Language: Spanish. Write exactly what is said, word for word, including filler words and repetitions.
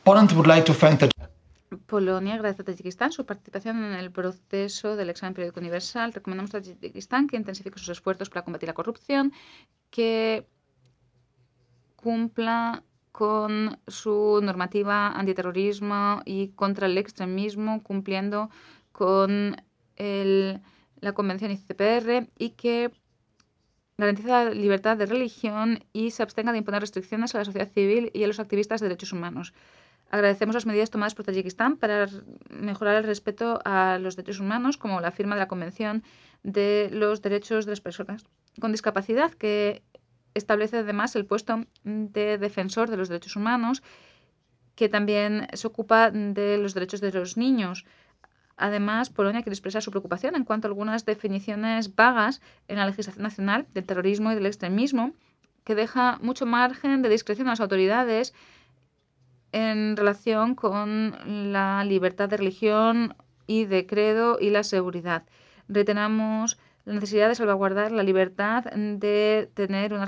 Poland would like to thank the Polonia agradece a Tayikistán su participación en el proceso del examen periódico universal. Recomendamos a Tayikistán que intensifique sus esfuerzos para combatir la corrupción, que cumpla con su normativa antiterrorismo y contra el extremismo, cumpliendo con el, la Convención I C P R, y que garantice la libertad de religión y se abstenga de imponer restricciones a la sociedad civil y a los activistas de derechos humanos. Agradecemos las medidas tomadas por Tayikistán para mejorar el respeto a los derechos humanos, como la firma de la Convención de los Derechos de las Personas con Discapacidad, que establece además el puesto de defensor de los derechos humanos, que también se ocupa de los derechos de los niños. Además, Polonia quiere expresar su preocupación en cuanto a algunas definiciones vagas en la legislación nacional del terrorismo y del extremismo, que deja mucho margen de discreción a las autoridades en relación con la libertad de religión y de credo y la seguridad. Reiteramos la necesidad de salvaguardar la libertad de tener una